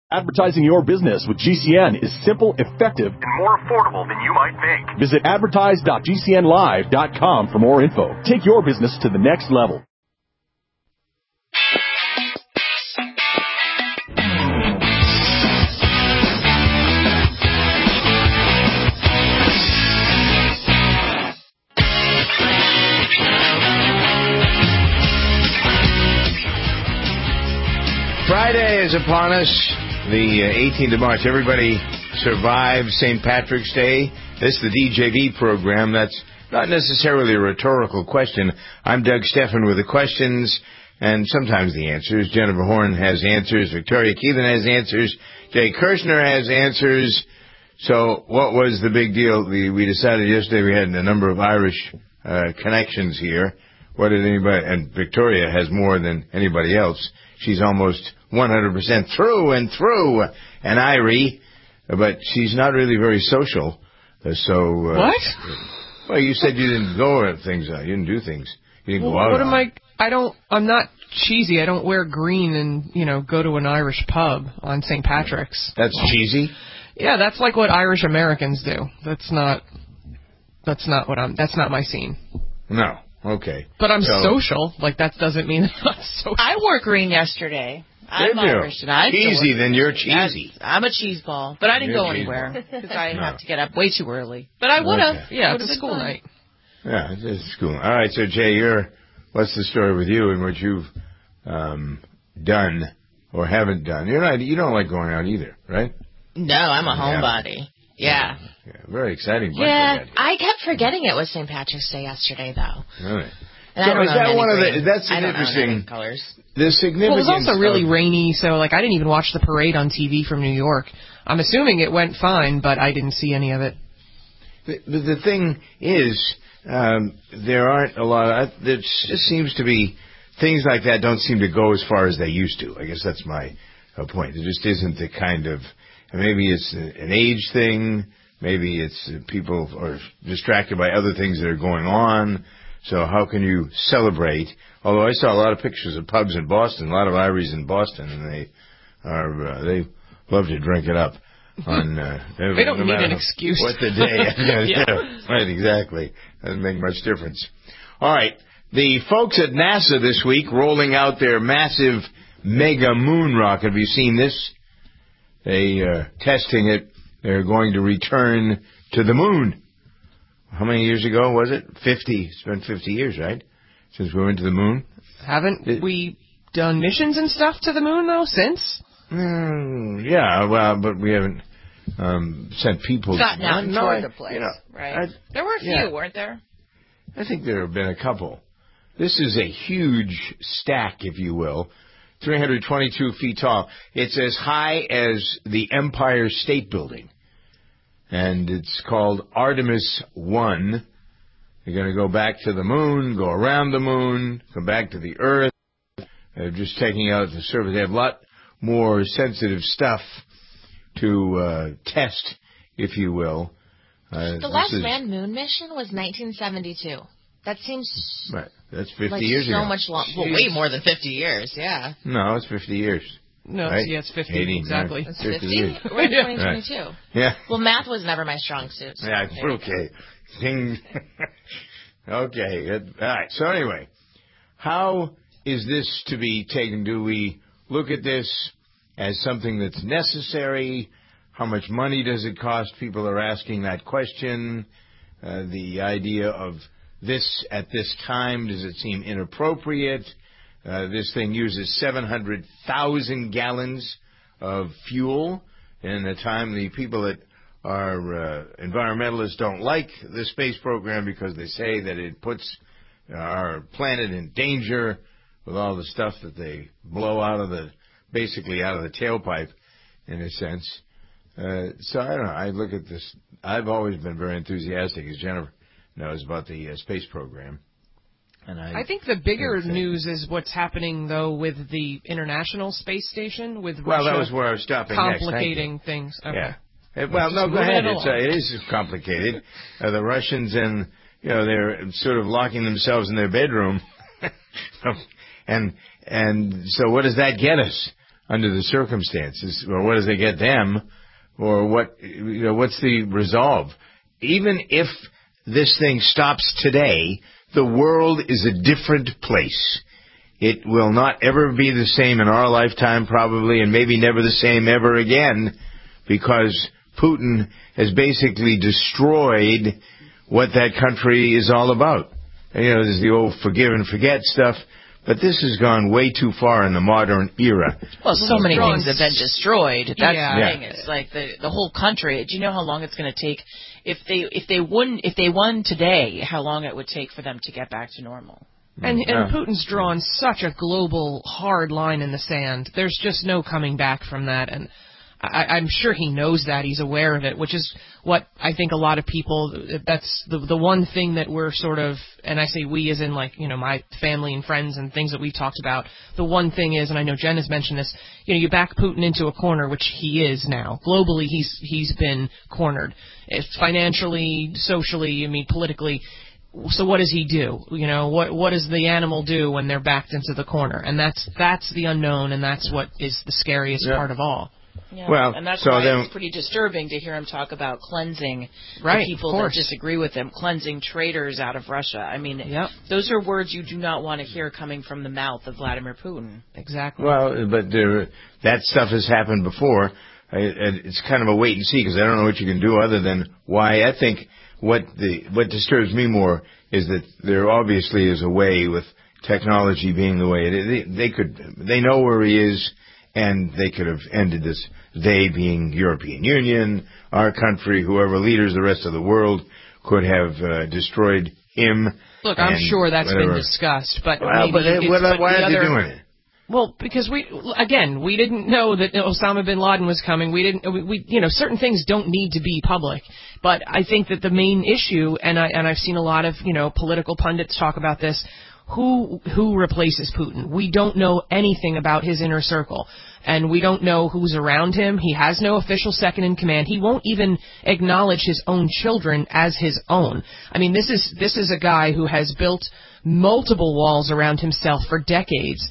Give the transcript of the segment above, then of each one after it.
Advertising your business with GCN is simple, effective, and more affordable than you might think. Visit advertise.gcnlive.com for more info. Take your business to the next level. Friday is upon us. The 18th of March. Everybody survived St. Patrick's Day. This is the DJV program. That's not necessarily a rhetorical question. I'm Doug Stephan with the questions and sometimes the answers. Jennifer Horn has answers. Victoria Keelan has answers. Jay Kirshner has answers. So what was the big deal? We decided yesterday we had a number of Irish connections here. What did anybody... And Victoria has more than anybody else. She's almost 100% through and through an Irie, but she's not really very social. What? Well, you said you didn't go at things. You didn't do things. You didn't go out. What am I? I'm not cheesy. I don't wear green and go to an Irish pub on St. Patrick's. That's cheesy. Yeah, that's like what Irish Americans do. That's not That's not my scene. No. Okay. But I'm social. Like, that doesn't mean I'm social. I wore green yesterday. I'm Irish, and I cheesy, then you're cheesy. I'm a cheese ball, but I didn't go anywhere because I have to get up way too early. But I would have. Okay. Yeah, it's a school night. Yeah, it's a school night. All right, so Jay, what's the story with you and what you've done or haven't done? You don't like going out either, right? No, I'm a homebody. Yeah. Very exciting. Yeah, I kept forgetting it was St. Patrick's Day yesterday, though. Really? And so is that one of the? That's an interesting. Colors. The significance. Well, it was also really rainy, so I didn't even watch the parade on TV from New York. I'm assuming it went fine, but I didn't see any of it. The thing is, there aren't a lot. There just seems to be things like that don't seem to go as far as they used to. I guess that's my point. There just isn't the kind of. Maybe it's an age thing. Maybe it's people are distracted by other things that are going on. So how can you celebrate? Although I saw a lot of pictures of pubs in Boston, a lot of Iries in Boston, and they love to drink it up. They don't need an excuse. What the day? Yeah, right, exactly. Doesn't make much difference. All right, the folks at NASA this week rolling out their massive mega moon rocket. Have you seen this? They testing it. They're going to return to the moon. How many years ago was it? 50. It's been 50 years, right? Since we went to the moon. Haven't we done missions and stuff to the moon, though, since? Yeah, well, but we haven't sent people. Gotten out and toured the place, right? There were a few, weren't there? I think there have been a couple. This is a huge stack, if you will. 322 feet tall. It's as high as the Empire State Building. And it's called Artemis 1. They're going to go back to the moon, go around the moon, come back to the Earth. They're just taking out the surface. They have a lot more sensitive stuff to test, if you will. The last manned moon mission was 1972. That seems... Right. That's 50 years ago. So much longer. Well, way more than 50 years, yeah. No, it's 50 years. No, right? Yeah, it's 50, 80, exactly. It's 50? We're in 2022. Right. Yeah. Well, math was never my strong suit. So yeah, okay. Okay. All right. So anyway, how is this to be taken? Do we look at this as something that's necessary? How much money does it cost? People are asking that question. The idea of this at this time, does it seem inappropriate? This thing uses 700,000 gallons of fuel. In a time the people that are environmentalists don't like the space program because they say that it puts our planet in danger with all the stuff that they blow basically out of the tailpipe, in a sense. So I don't know. I look at this. I've always been very enthusiastic, as Jennifer knows, about the space program. And I think the bigger news is what's happening, though, with the International Space Station, with Russia. Well, that was where I was stopping complicating things. Okay. Yeah. Well, no, go ahead. It is complicated. The Russians they're sort of locking themselves in their bedroom. And so what does that get us? under the circumstances, or what does it get them, or what's the resolve? Even if this thing stops today, the world is a different place. It will not ever be the same in our lifetime, probably, and maybe never the same ever again, because Putin has basically destroyed what that country is all about. And, there's the old forgive and forget stuff, but this has gone way too far in the modern era. Well, so many things have been destroyed. That's the thing. It's like the whole country. Do you know how long it's going to take? If they won today, how long it would take for them to get back to normal? And Putin's drawn such a global hard line in the sand. There's just no coming back from that. And I'm sure he knows that. He's aware of it, which is what I think a lot of people, that's the one thing that we're sort of, and I say we as in my family and friends and things that we've talked about. The one thing is, and I know Jen has mentioned this, you back Putin into a corner, which he is now. Globally, he's been cornered. It's financially, socially, politically. So what does he do? What does the animal do when they're backed into the corner? And that's the unknown, and that's what is the scariest part of all. Yeah. Well, and that's why it's pretty disturbing to hear him talk about cleansing the people that disagree with him, cleansing traitors out of Russia. Those are words you do not want to hear coming from the mouth of Vladimir Putin. Exactly. Well, but that stuff has happened before. It's kind of a wait and see, because I don't know what you can do other than why. I think what disturbs me more is that there obviously is a way, with technology being the way it is. They know where he is. And they could have ended this, they being European Union, our country, whoever leaders, the rest of the world, could have destroyed him. Look, I'm sure that's been discussed, but why are they doing it? Well, because we didn't know that Osama bin Laden was coming. Certain things don't need to be public. But I think that the main issue, and I've seen a lot of, political pundits talk about this, who replaces Putin? We don't know anything about his inner circle, and we don't know who's around him. He has no official second in command. He won't even acknowledge his own children as his own. This is a guy who has built multiple walls around himself for decades.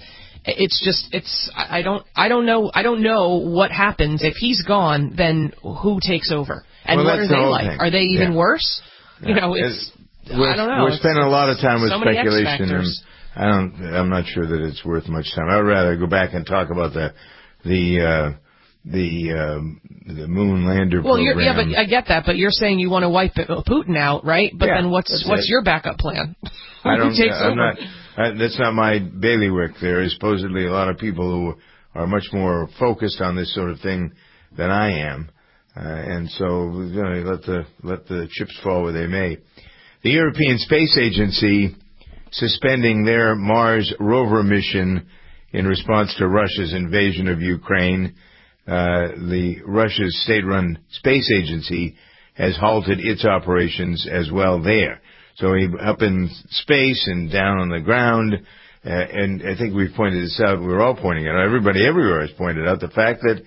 I don't know what happens if he's gone. Then who takes over, and what are they like? Are they even worse? Yeah. I don't know. We're spending a lot of time with so speculation, and I'm not sure that it's worth much time. I would rather go back and talk about the moon lander program. But I get that. But you're saying you want to wipe Putin out, right? But then what's your backup plan? Who takes over? That's not my bailiwick. There is supposedly a lot of people who are much more focused on this sort of thing than I am, and so let the chips fall where they may. The European Space Agency suspending their Mars rover mission in response to Russia's invasion of Ukraine. The Russia's state-run space agency has halted its operations as well there. So up in space and down on the ground, and I think we've pointed this out, we're all pointing it out, everybody everywhere has pointed out the fact that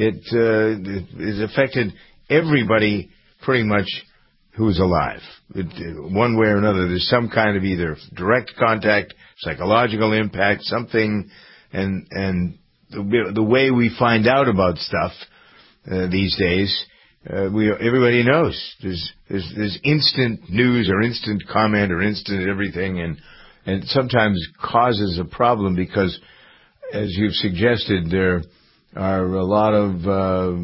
it affected everybody pretty much who's alive. One way or another, there's some kind of either direct contact, psychological impact, something, and the way we find out about stuff these days, everybody knows. There's instant news or instant comment or instant everything, and sometimes causes a problem because, as you've suggested, there are a lot of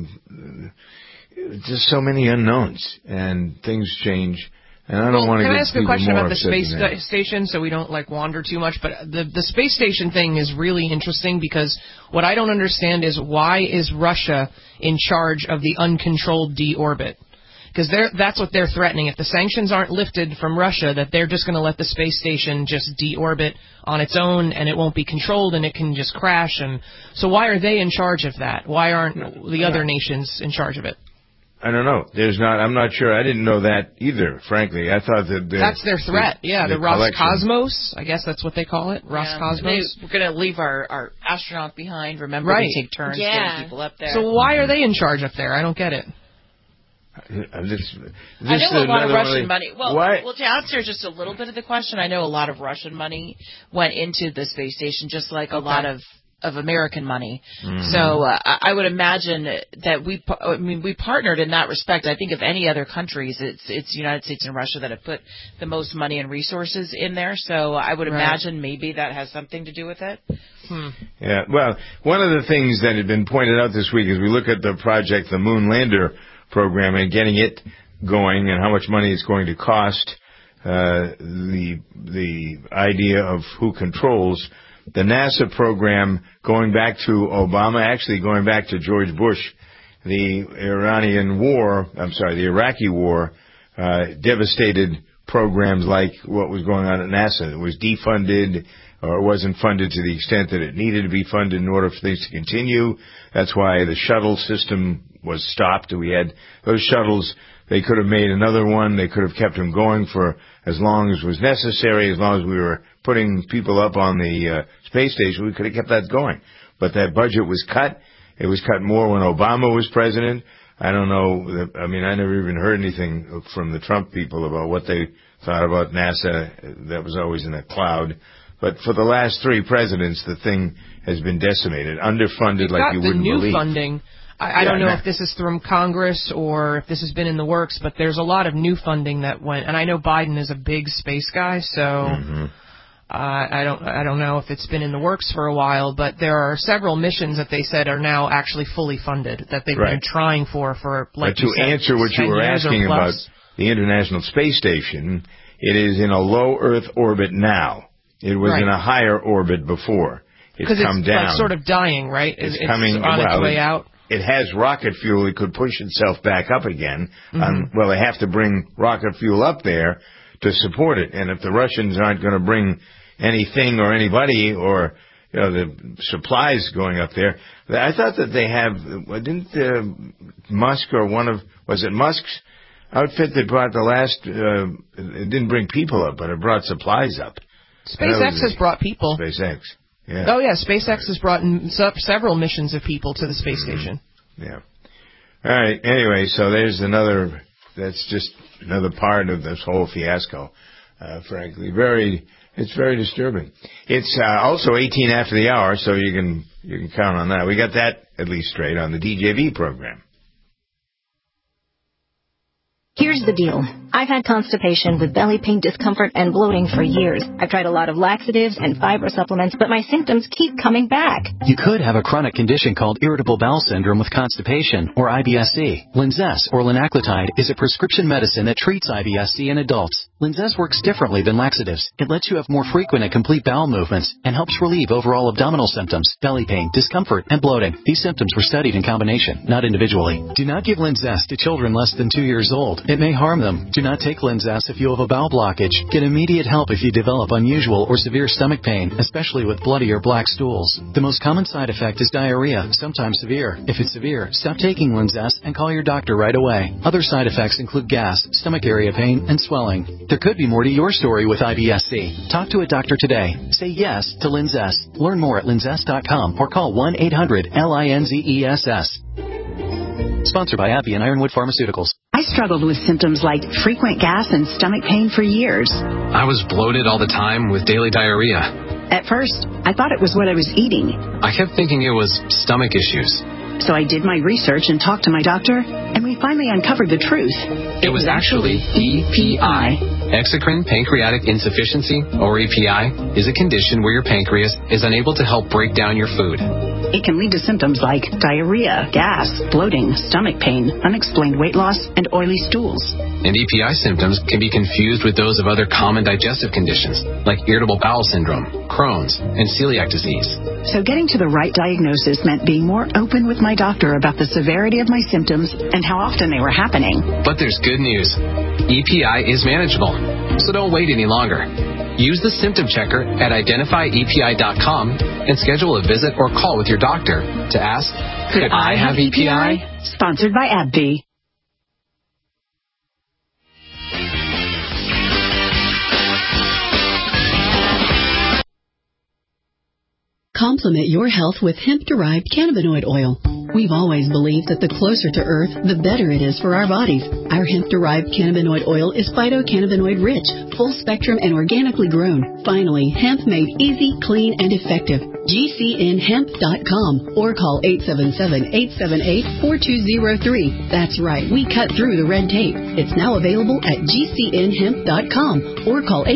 just so many unknowns, and things change. And I don't want to get Can I ask a question about the space station so we don't wander too much? But the space station thing is really interesting because what I don't understand is why is Russia in charge of the uncontrolled deorbit? Because that's what they're threatening. If the sanctions aren't lifted from Russia, that they're just going to let the space station just deorbit on its own and it won't be controlled and it can just crash. And so why are they in charge of that? Why aren't the other nations in charge of it? I don't know. I'm not sure. I didn't know that either, frankly. I thought that that's their threat. The Roscosmos. I guess that's what they call it. Roscosmos. We're going to leave our astronaut behind. Remember, we take turns getting people up there. So why are they in charge up there? I don't get it. I know a lot of Russian money. Well, to answer just a little bit of the question, I know a lot of Russian money went into the space station, just like a lot of of American money. Mm-hmm. So I would imagine that we partnered in that respect. I think of any other countries, it's the United States and Russia that have put the most money and resources in there. So I would imagine maybe that has something to do with it. Yeah, well, one of the things that had been pointed out this week as we look at the project, the Moon Lander program, and getting it going and how much money it's going to cost, the idea of who controls the NASA program, going back to Obama, actually going back to George Bush, the Iraqi war, devastated programs like what was going on at NASA. It was defunded, or it wasn't funded to the extent that it needed to be funded in order for things to continue. That's why the shuttle system was stopped. We had those shuttles. They could have made another one. They could have kept them going for as long as was necessary, as long as we were putting people up on the space station. We could have kept that going. But that budget was cut. It was cut more when Obama was president. I don't know. I mean, I never even heard anything from the Trump people about what they thought about NASA. That was always in a cloud. But for the last 3 presidents, the thing has been decimated, underfunded like you wouldn't believe. New funding. I don't know if this is from Congress or if this has been in the works, but there's a lot of new funding that went. And I know Biden is a big space guy, so I don't know if it's been in the works for a while. But there are several missions that they said are now actually fully funded that they've been trying for like. But to answer what you were asking about the International Space Station, it is in a low Earth orbit now. It was in a higher orbit before. It's come down. Like sort of dying, right? It's coming on its way out. It has rocket fuel. It could push itself back up again. Well, they have to bring rocket fuel up there to support it. And if the Russians aren't going to bring anything or anybody or the supplies going up there, I thought that they have. Didn't Musk or was it Musk's outfit that brought the last? It didn't bring people up, but it brought supplies up. SpaceX has brought people. SpaceX. Yeah. Oh, yeah. SpaceX has brought several missions of people to the space station. Yeah. All right. Anyway, so there's that's just another part of this whole fiasco, frankly. It's very disturbing. It's also 18 after the hour, so you can count on that. We got that at least straight on the DJV program. Here's the deal. I've had constipation with belly pain, discomfort, and bloating for years. I've tried a lot of laxatives and fiber supplements, but my symptoms keep coming back. You could have a chronic condition called irritable bowel syndrome with constipation, or IBS-C. Linzess, or linaclotide, is a prescription medicine that treats IBS-C in adults. Linzess works differently than laxatives. It lets you have more frequent and complete bowel movements and helps relieve overall abdominal symptoms, belly pain, discomfort, and bloating. These symptoms were studied in combination, not individually. Do not give Linzess to children less than 2 years old. It may harm them. Do not take Linzess if you have a bowel blockage. Get immediate help if you develop unusual or severe stomach pain, especially with bloody or black stools. The most common side effect is diarrhea, sometimes severe. If it's severe, stop taking Linzess and call your doctor right away. Other side effects include gas, stomach area pain, and swelling. There could be more to your story with IBS-C. Talk to a doctor today. Say yes to Linzess. Learn more at linzess.com or call 1-800-LINZESS. Sponsored by AbbVie and Ironwood Pharmaceuticals. I struggled with symptoms like frequent gas and stomach pain for years. I was bloated all the time with daily diarrhea. At first, I thought it was what I was eating. I kept thinking it was stomach issues. So I did my research and talked to my doctor, and we finally uncovered the truth. It was actually EPI. Exocrine pancreatic insufficiency, or EPI, is a condition where your pancreas is unable to help break down your food. It can lead to symptoms like diarrhea, gas, bloating, stomach pain, unexplained weight loss, and oily stools. And EPI symptoms can be confused with those of other common digestive conditions, like irritable bowel syndrome, Crohn's, and celiac disease. So getting to the right diagnosis meant being more open with my doctor about the severity of my symptoms and how often they were happening. But there's good news. EPI is manageable, so don't wait any longer. Use the symptom checker at identifyepi.com and schedule a visit or call with your doctor to ask, could I have EPI? Sponsored by AbbVie. Complement your health with hemp-derived cannabinoid oil. We've always believed that the closer to Earth, the better it is for our bodies. Our hemp-derived cannabinoid oil is phytocannabinoid-rich, full-spectrum, and organically grown. Finally, hemp made easy, clean, and effective. GCNhemp.com or call 877-878-4203. That's right, we cut through the red tape. It's now available at GCNhemp.com or call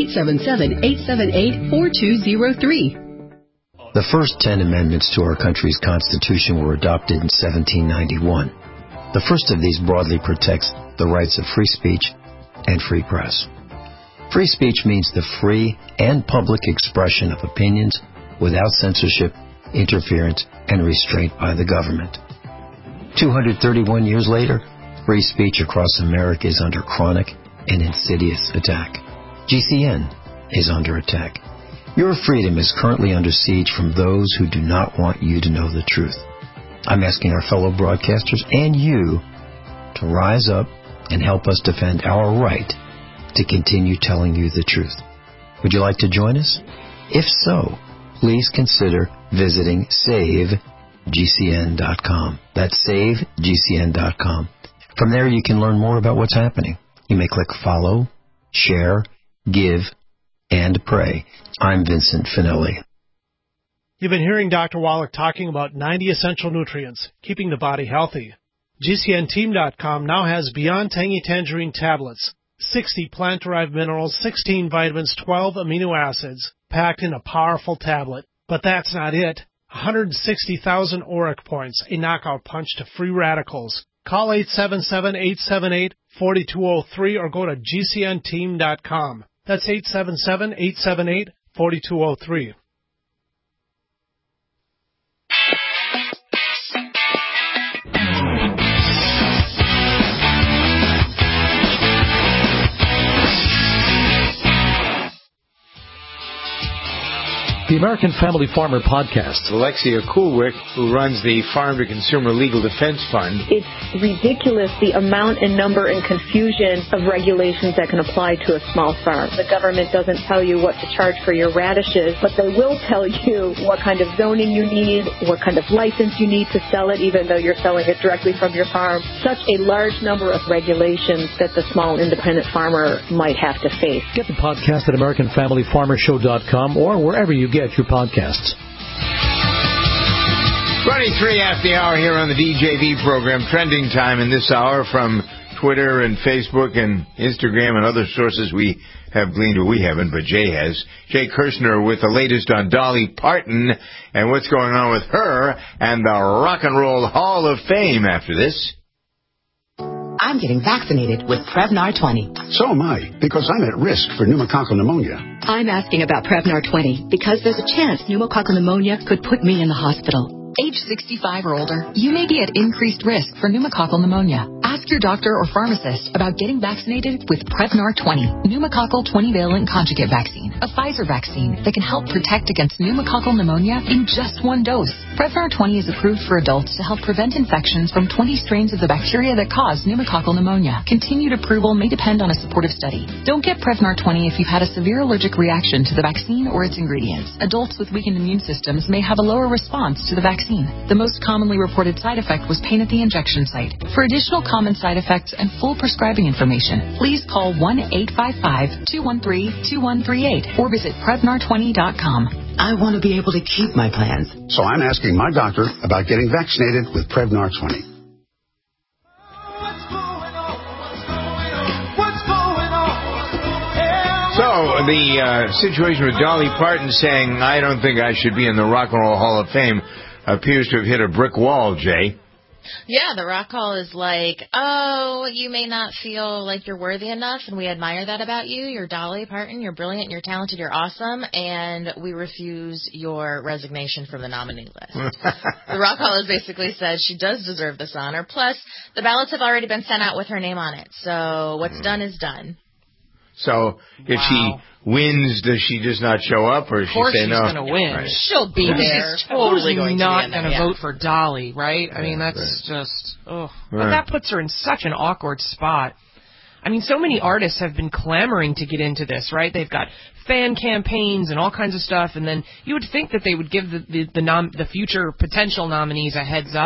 877-878-4203. The first 10 amendments to our country's Constitution were adopted in 1791. The first of these broadly protects the rights of free speech and free press. Free speech means the free and public expression of opinions without censorship, interference, and restraint by the government. 231 years later, free speech across America is under chronic and insidious attack. GCN is under attack. Your freedom is currently under siege from those who do not want you to know the truth. I'm asking our fellow broadcasters and you to rise up and help us defend our right to continue telling you the truth. Would you like to join us? If so, please consider visiting SaveGCN.com. That's SaveGCN.com. From there, you can learn more about what's happening. You may click follow, share, give, and pray. I'm Vincent Finelli. You've been hearing Dr. Wallach talking about 90 essential nutrients, keeping the body healthy. GCNteam.com now has Beyond Tangy Tangerine tablets, 60 plant-derived minerals, 16 vitamins, 12 amino acids, packed in a powerful tablet. But that's not it. 160,000 auric points, a knockout punch to free radicals. Call 877-878-4203 or go to GCNteam.com. That's 877-878-4203. The American Family Farmer Podcast. Alexia Kulwick, who runs the Farm to Consumer Legal Defense Fund. It's ridiculous the amount and number and confusion of regulations that can apply to a small farm. The government doesn't tell you what to charge for your radishes, but they will tell you what kind of zoning you need, what kind of license you need to sell it, even though you're selling it directly from your farm. Such a large number of regulations that the small independent farmer might have to face. Get the podcast at AmericanFamilyFarmerShow.com or wherever you get your podcasts. Running 3 after the hour here on the DJV program. Trending time in this hour from Twitter and Facebook and Instagram and other sources we have gleaned, or we haven't, but Jay has. Jay Kirshner with the latest on Dolly Parton and what's going on with her and the Rock and Roll Hall of Fame after this. I'm getting vaccinated with Prevnar 20. So am I, because I'm at risk for pneumococcal pneumonia. I'm asking about Prevnar 20 because there's a chance pneumococcal pneumonia could put me in the hospital. Age 65 or older, you may be at increased risk for pneumococcal pneumonia. Ask your doctor or pharmacist about getting vaccinated with Prevnar 20, pneumococcal 20-valent conjugate vaccine, a Pfizer vaccine that can help protect against pneumococcal pneumonia in just one dose. Prevnar 20 is approved for adults to help prevent infections from 20 strains of the bacteria that cause pneumococcal pneumonia. Continued approval may depend on a supportive study. Don't get Prevnar 20 if you've had a severe allergic reaction to the vaccine or its ingredients. Adults with weakened immune systems may have a lower response to the vaccine. The most commonly reported side effect was pain at the injection site. For additional common side effects and full prescribing information, please call 1-855-213-2138 or visit Prevnar20.com. I want to be able to keep my plans. So I'm asking my doctor about getting vaccinated with Prevnar 20. So, the situation with Dolly Parton saying, I don't think I should be in the Rock and Roll Hall of Fame, appears to have hit a brick wall, Jay. Yeah, the Rock Hall is like, oh, you may not feel like you're worthy enough, and we admire that about you. You're Dolly Parton, you're brilliant, you're talented, you're awesome, and we refuse your resignation from the nominee list. The Rock Hall has basically said she does deserve this honor. Plus, the ballots have already been sent out with her name on it, so what's done is done. So, if she wins, does she just not show up, or does she say no? Of course she's going to win. Right. She'll be there. Totally Who's not going to yeah. vote for Dolly, right? I mean, that's just, oh. But that puts her in such an awkward spot. I mean, so many artists have been clamoring to get into this, right? They've got fan campaigns and all kinds of stuff, and then you would think that they would give the future potential nominees a heads up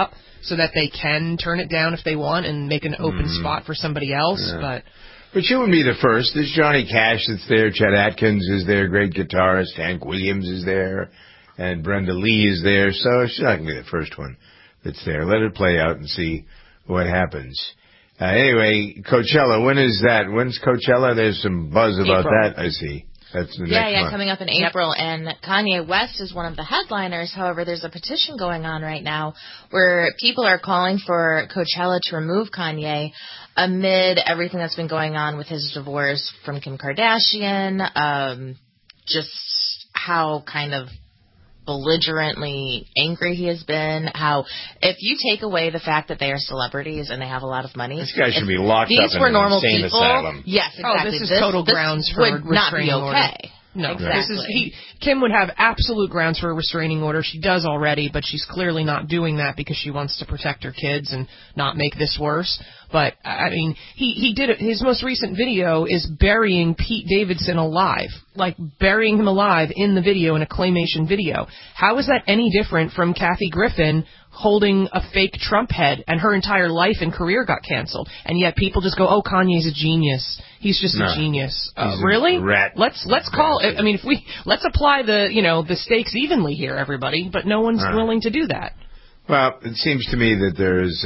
so that they can turn it down if they want and make an open spot for somebody else. Yeah. But she wouldn't be the first. There's Johnny Cash that's there. Chet Atkins is there. Great guitarist. Hank Williams is there. And Brenda Lee is there. So she's not going to be the first one that's there. Let it play out and see what happens. Anyway, Coachella, when is that? When's Coachella? There's some buzz about that, I see. That's the next month. Coming up in April. And Kanye West is one of the headliners. However, there's a petition going on right now where people are calling for Coachella to remove Kanye amid everything that's been going on with his divorce from Kim Kardashian, just how kind of belligerently angry he has been, how if you take away the fact that they are celebrities and they have a lot of money, this guy should be locked up in an insane asylum. Yes, exactly. This is total grounds for would not be okay. No, exactly. Kim would have absolute grounds for a restraining order. She does already, but she's clearly not doing that because she wants to protect her kids and not make this worse. But, I mean, he did it. His most recent video is burying Pete Davidson alive, like burying him alive in the video, in a claymation video. How is that any different from Kathy Griffin holding a fake Trump head, and her entire life and career got canceled? And yet people just go, oh, Kanye's a genius. He's just a genius. Really? Let's call it. I mean, let's apply the stakes evenly here, everybody. But no one's willing to do that. Well, it seems to me that there's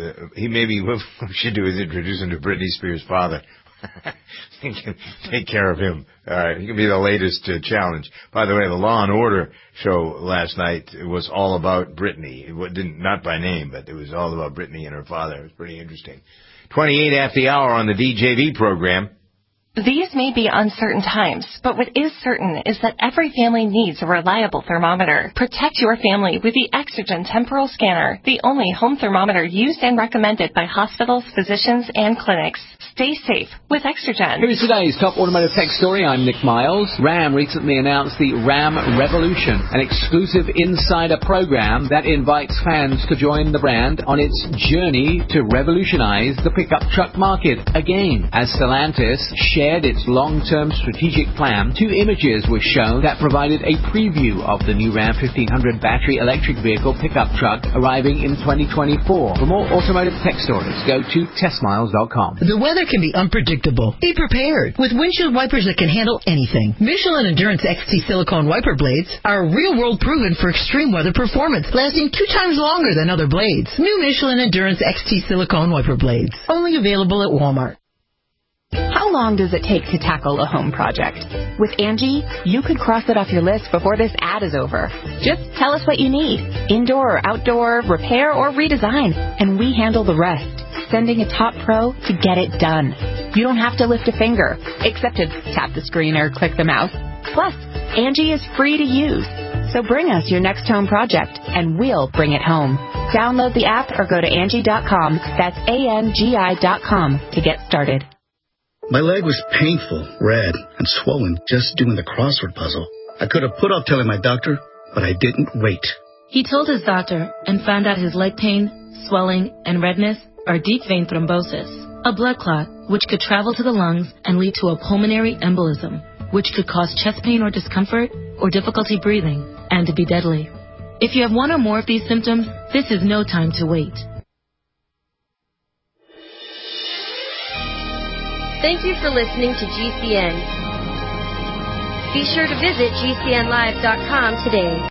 what we should do is introduce him to Britney Spears' father. He can take care of him. He can be the latest challenge. By the way, the Law and Order show last night was all about Britney. Not by name, but it was all about Britney and her father. It was pretty interesting. 28 after the hour on the DJV program. These may be uncertain times, but what is certain is that every family needs a reliable thermometer. Protect your family with the Exergen Temporal Scanner, the only home thermometer used and recommended by hospitals, physicians, and clinics. Stay safe with Exergen. Here is today's top automotive tech story. I'm Nick Miles. Ram recently announced the Ram Revolution, an exclusive insider program that invites fans to join the brand on its journey to revolutionize the pickup truck market again. As Stellantis shared its long-term strategic plan, 2 images were shown that provided a preview of the new Ram 1500 battery electric vehicle pickup truck arriving in 2024. For more automotive tech stories, go to testmiles.com. The weather can be unpredictable. Be prepared with windshield wipers that can handle anything. Michelin Endurance XT silicone wiper blades are real-world proven for extreme weather performance, lasting 2 times longer than other blades. New Michelin Endurance XT silicone wiper blades, only available at Walmart. How long does it take to tackle a home project? With Angie, you could cross it off your list before this ad is over. Just tell us what you need, indoor or outdoor, repair or redesign, and we handle the rest, sending a top pro to get it done. You don't have to lift a finger, except to tap the screen or click the mouse. Plus, Angie is free to use. So bring us your next home project, and we'll bring it home. Download the app or go to Angie.com. That's ANGI.com to get started. My leg was painful, red, and swollen just doing the crossword puzzle. I could have put off telling my doctor, but I didn't wait. He told his doctor and found out his leg pain, swelling, and redness are deep vein thrombosis, a blood clot which could travel to the lungs and lead to a pulmonary embolism, which could cause chest pain or discomfort or difficulty breathing and to be deadly. If you have one or more of these symptoms, this is no time to wait. Thank you for listening to GCN. Be sure to visit GCNlive.com today.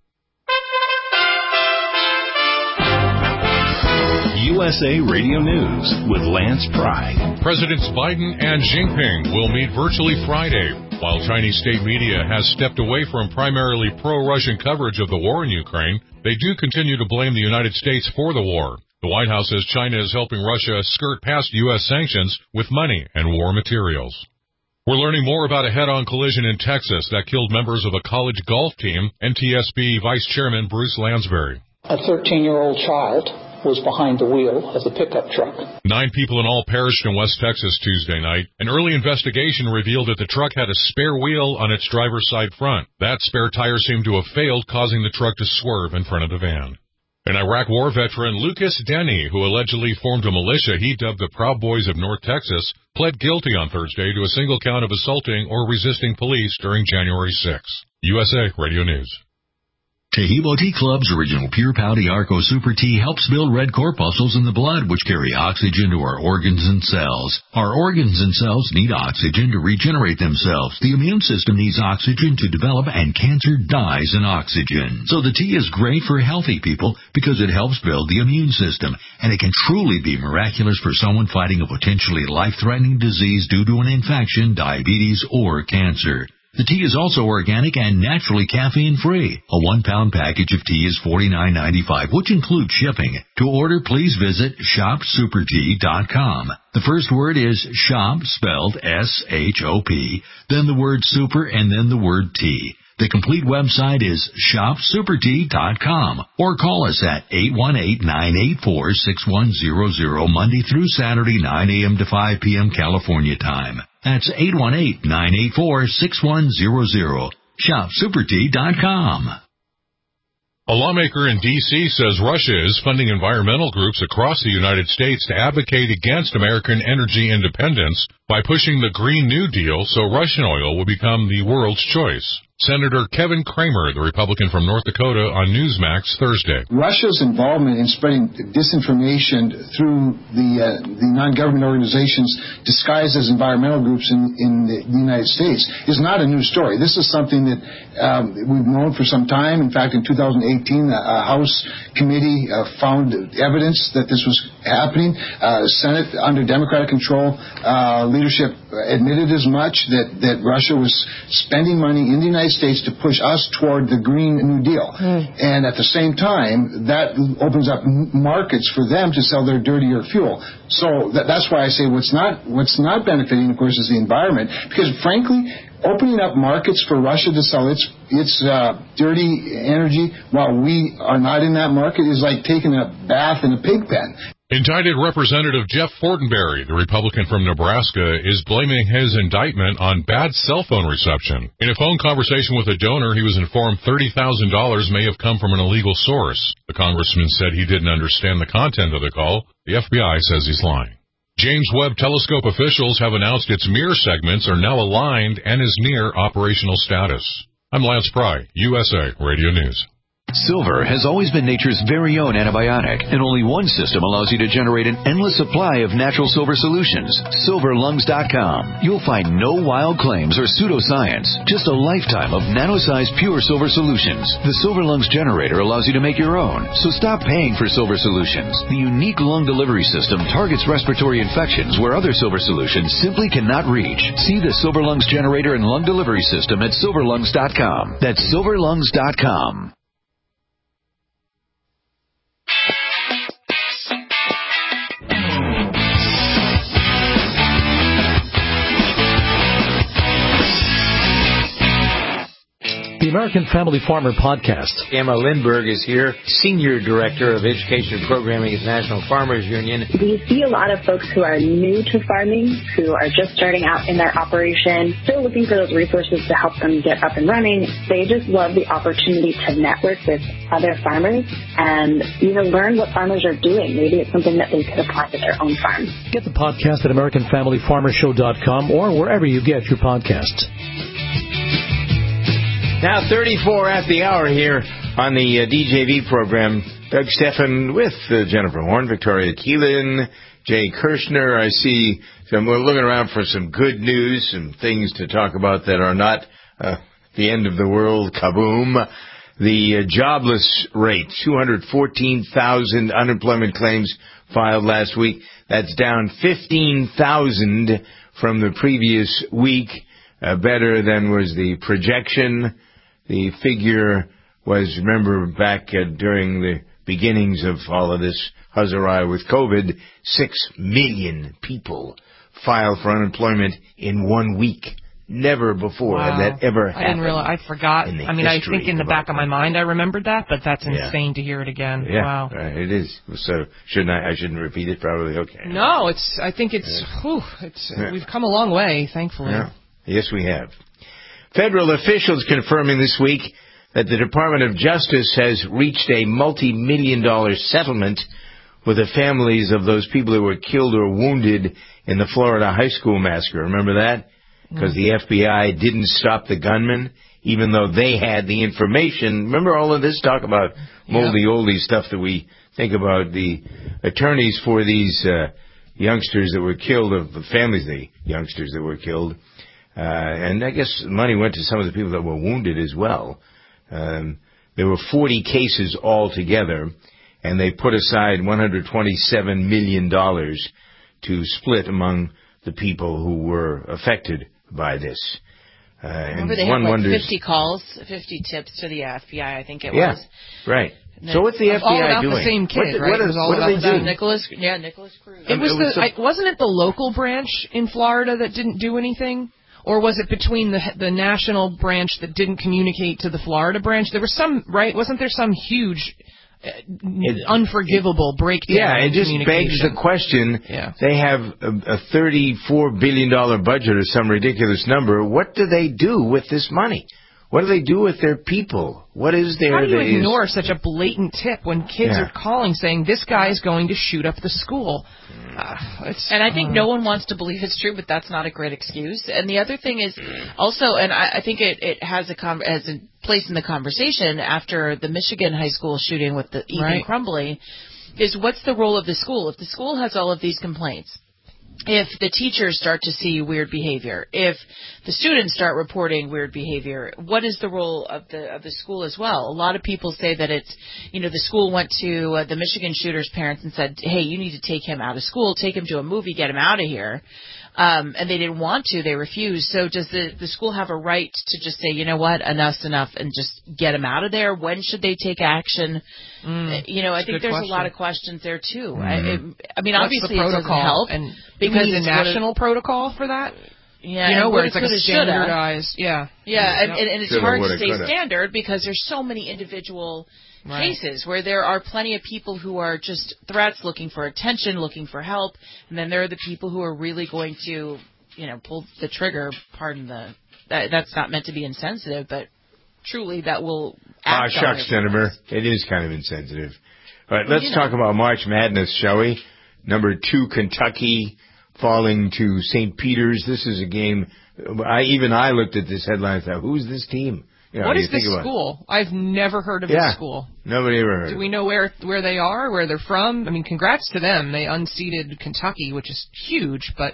USA Radio News with Lance Pry. Presidents Biden and Jinping will meet virtually Friday. While Chinese state media has stepped away from primarily pro-Russian coverage of the war in Ukraine, they do continue to blame the United States for the war. The White House says China is helping Russia skirt past U.S. sanctions with money and war materials. We're learning more about a head-on collision in Texas that killed members of a college golf team, NTSB Vice Chairman Bruce Lansbury. A 13-year-old child was behind the wheel of the pickup truck. 9 people in all perished in West Texas Tuesday night. An early investigation revealed that the truck had a spare wheel on its driver's side front. That spare tire seemed to have failed, causing the truck to swerve in front of the van. An Iraq War veteran, Lucas Denny, who allegedly formed a militia he dubbed the Proud Boys of North Texas, pled guilty on Thursday to a single count of assaulting or resisting police during January 6. USA Radio News. Tahibo Tea Club's original Pure Pouty Arco Super Tea helps build red corpuscles in the blood, which carry oxygen to our organs and cells. Our organs and cells need oxygen to regenerate themselves. The immune system needs oxygen to develop, and cancer dies in oxygen. So the tea is great for healthy people because it helps build the immune system, and it can truly be miraculous for someone fighting a potentially life-threatening disease due to an infection, diabetes, or cancer. The tea is also organic and naturally caffeine-free. A 1-pound package of tea is $49.95, which includes shipping. To order, please visit shopsupertea.com. The first word is shop, spelled S-H-O-P, then the word super, and then the word tea. The complete website is shopsupertea.com, or call us at 818-984-6100 Monday through Saturday, 9 a.m. to 5 p.m. California time. That's 818-984-6100. shopsupertea.com. A lawmaker in D.C. says Russia is funding environmental groups across the United States to advocate against American energy independence by pushing the Green New Deal so Russian oil will become the world's choice. Senator Kevin Cramer, the Republican from North Dakota, on Newsmax Thursday. Russia's involvement in spreading disinformation through the non-government organizations disguised as environmental groups in the United States is not a new story. This is something that we've known for some time. In fact, in 2018, a House committee found evidence that this was happening. Senate, under Democratic control, leadership admitted as much that Russia was spending money in the United States to push us toward the Green New Deal. And at the same time, that opens up markets for them to sell their dirtier fuel. So that's why I say what's not benefiting, of course, is the environment. Because frankly, opening up markets for Russia to sell its dirty energy while we are not in that market is like taking a bath in a pig pen. Indicted Representative Jeff Fortenberry, the Republican from Nebraska, is blaming his indictment on bad cell phone reception. In a phone conversation with a donor, he was informed $30,000 may have come from an illegal source. The congressman said he didn't understand the content of the call. The FBI says he's lying. James Webb Telescope officials have announced its mirror segments are now aligned and is near operational status. I'm Lance Pry, USA Radio News. Silver has always been nature's very own antibiotic, and only one system allows you to generate an endless supply of natural silver solutions. SilverLungs.com. You'll find no wild claims or pseudoscience, just a lifetime of nano-sized pure silver solutions. The Silver Lungs generator allows you to make your own, so stop paying for silver solutions. The unique lung delivery system targets respiratory infections where other silver solutions simply cannot reach. See the Silver Lungs generator and lung delivery system at SilverLungs.com. That's SilverLungs.com. The American Family Farmer Podcast. Emma Lindberg is here, Senior Director of Education Programming at the National Farmers Union. We see a lot of folks who are new to farming, who are just starting out in their operation, still looking for those resources to help them get up and running. They just love the opportunity to network with other farmers and, learn what farmers are doing. Maybe it's something that they could apply to their own farm. Get the podcast at AmericanFamilyFarmerShow.com or wherever you get your podcasts. Now 34 at the hour here on the DJV program. Doug Stephan with Jennifer Horn, Victoria Keelan, Jay Kirshner. I see we're looking around for some good news, some things to talk about that are not the end of the world. Kaboom. The jobless rate, 214,000 unemployment claims filed last week. That's down 15,000 from the previous week. Better than was the projection. The figure was, remember, back during the beginnings of all of this huzzarai with COVID, 6 million people filed for unemployment in 1 week. Never before had that ever happened. I didn't realize. I forgot. I think in the back of my mind I remembered that, but that's insane to hear it again. Yeah, wow. Right, it is. So I shouldn't repeat it? Probably. Okay. No, we've come a long way, thankfully. Yeah. Yes, we have. Federal officials confirming this week that the Department of Justice has reached a multi-million-dollar settlement with the families of those people who were killed or wounded in the Florida high school massacre. Remember that? Because the FBI didn't stop the gunman. even though they had the information. Remember all of this talk about moldy oldie stuff that we think about the attorneys for these youngsters that were killed, of the families of the youngsters that were killed. And I guess money went to some of the people that were wounded as well. There were 40 cases altogether, and they put aside $127 million to split among the people who were affected by this. Remember they had like 50 calls, 50 tips to the FBI, I think it was. Yeah, right. So what's the FBI all about doing? The same kid, right? What do they do? Nicholas Cruz. Wasn't it the local branch in Florida that didn't do anything? Or was it between the national branch that didn't communicate to the Florida branch? There was some, right? Wasn't there some huge, unforgivable breakdown? Yeah, it just begs the question. Yeah. They have a $34 billion budget or some ridiculous number. What do they do with this money? What do they do with their people? What is there? How do you ignore such a blatant tip when kids are calling saying this guy is going to shoot up the school? And I think no one wants to believe it's true, but that's not a great excuse. And the other thing is also, and I think it has a place in the conversation after the Michigan high school shooting with the Ethan Crumbley, is what's the role of the school? If the school has all of these complaints, if the teachers start to see weird behavior, if the students start reporting weird behavior, what is the role of the school as well? A lot of people say that it's, the school went to the Michigan shooter's parents and said, hey, you need to take him out of school, take him to a movie, get him out of here. And they didn't want to, they refused. So does the school have a right to just say, you know what, enough's enough, and just get him out of there? When should they take action? I think there's a lot of questions there too. Mm-hmm. I mean, obviously it doesn't help. And because the national protocol for that? Yeah, where it's like a standardized, and it's hard to say standard because there's so many individual cases where there are plenty of people who are just threats, looking for attention, looking for help, and then there are the people who are really going to, pull the trigger. That's not meant to be insensitive, but truly that will act on shucks, Jennifer. It is kind of insensitive. All right, let's talk about March Madness, shall we? Number 2, Kentucky falling to St. Peter's. This is a game. I looked at this headline and thought, who's this team? What is this school? I've never heard of this school. Nobody ever heard of it. Do we know where they are, where they're from? I mean, congrats to them. They unseated Kentucky, which is huge, but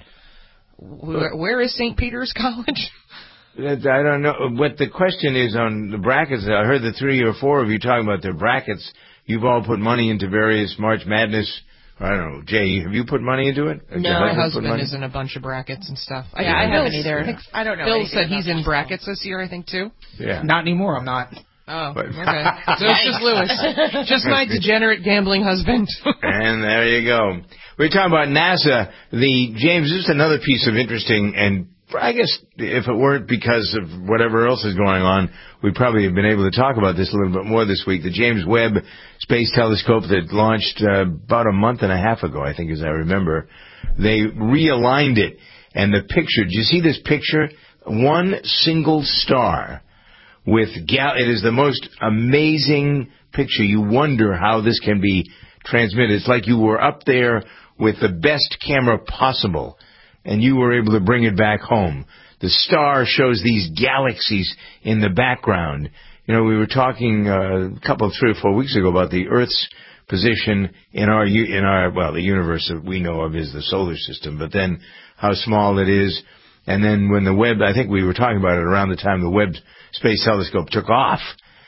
where is St. Peter's College? I don't know. What the question is on the brackets, I heard the 3 or 4 of you talking about their brackets. You've all put money into various March Madness. I don't know. Jay, have you put money into it? No, my husband is in a bunch of brackets and stuff. I haven't either. Yeah. I don't know. Bill said he's in brackets this year, I think, too. Yeah. Not anymore. I'm not. Oh, okay. So it's just Lewis. Just my degenerate gambling husband. And there you go. We're talking about NASA. James, this is another piece of interesting, and I guess if it weren't because of whatever else is going on, we'd probably have been able to talk about this a little bit more this week. The James Webb Space Telescope that launched about a month and a half ago, I think, as I remember, they realigned it. And the picture, do you see this picture? One single star with it is the most amazing picture. You wonder how this can be transmitted. It's like you were up there with the best camera possible, and you were able to bring it back home. The star shows these galaxies in the background. We were talking a couple of 3 or 4 weeks ago about the Earth's position in the universe that we know of is the solar system, but then how small it is. And then when the Webb, I think we were talking about it around the time the Webb Space Telescope took off.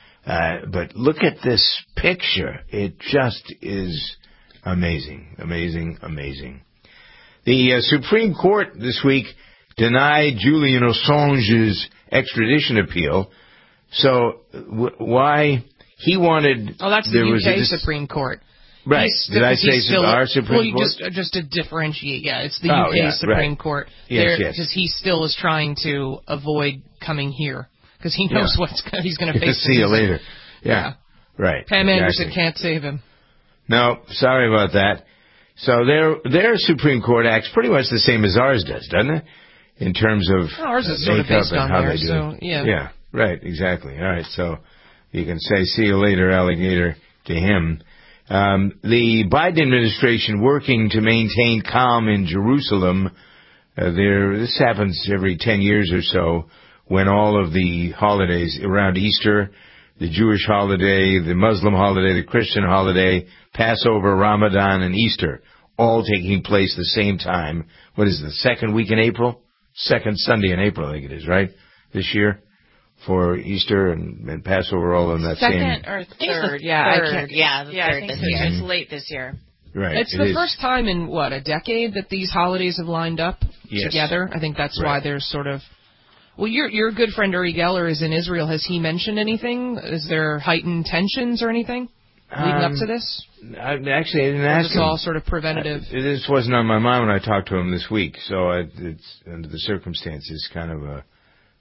But look at this picture. It just is amazing, amazing, amazing. The Supreme Court this week denied Julian Assange's extradition appeal. So why he wanted... Oh, that's the UK Supreme Court. Right. Did I say our Supreme Court? Just to differentiate, it's the UK Supreme Court. Yes. Because he still is trying to avoid coming here. Because he knows he's going to face. See you later. Yeah. Right. Pam Anderson can't save him. No, sorry about that. So their Supreme Court acts pretty much the same as ours does, doesn't it? In terms of ours is sort of based on how theirs, they do it. Yeah. Yeah, right, exactly. All right, so you can say, see you later, alligator, to him. The Biden administration working to maintain calm in Jerusalem. This happens every 10 years or so, when all of the holidays around Easter, the Jewish holiday, the Muslim holiday, the Christian holiday, Passover, Ramadan, and Easter, all taking place the same time. What is it, the second week in April? Second Sunday in April, I think it is, right? This year? For Easter and Passover, all in that second or third? Yeah, third. I think so. It's late this year. Right. It's the first time in, a decade that these holidays have lined up together. I think that's why there's sort of... Well, your good friend Uri Geller is in Israel. Has he mentioned anything? Is there heightened tensions or anything leading up to this? I didn't ask him. It's all sort of preventative. This wasn't on my mind when I talked to him this week, so it's under the circumstances kind of a...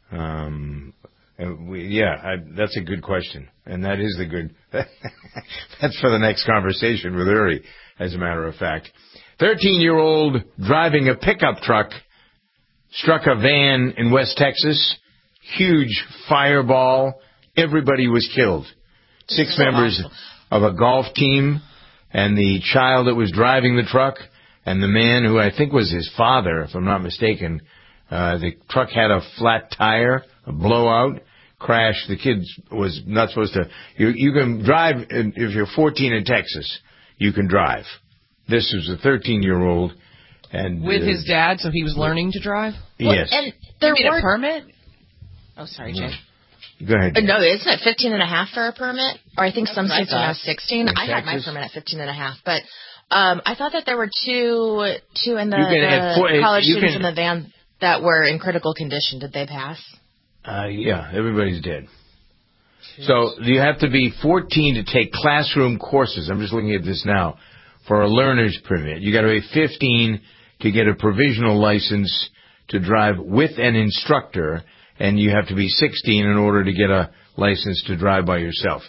that's a good question, and that is the good... That's for the next conversation with Uri, as a matter of fact. 13-year-old driving a pickup truck struck a van in West Texas. Huge fireball. Everybody was killed. 6 members of a golf team, and the child that was driving the truck, and the man who I think was his father, if I'm not mistaken. The truck had a flat tire, a blowout. Crash. The kid was not supposed to... You can drive, if you're 14 in Texas, you can drive. This was a 13-year-old. And with his dad, so he was learning to drive? Yes. And there were a permit? Oh, sorry, Jay. Go ahead. No, isn't it 15.5 for a permit? Or I think some states are now 16. I had my permit at 15.5, but I thought that there were two in the college students in the van that were in critical condition. Did they pass? Yeah, everybody's dead. Jeez. So you have to be 14 to take classroom courses. I'm just looking at this now. For a learner's permit, you got to be 15 to get a provisional license to drive with an instructor, and you have to be 16 in order to get a license to drive by yourself.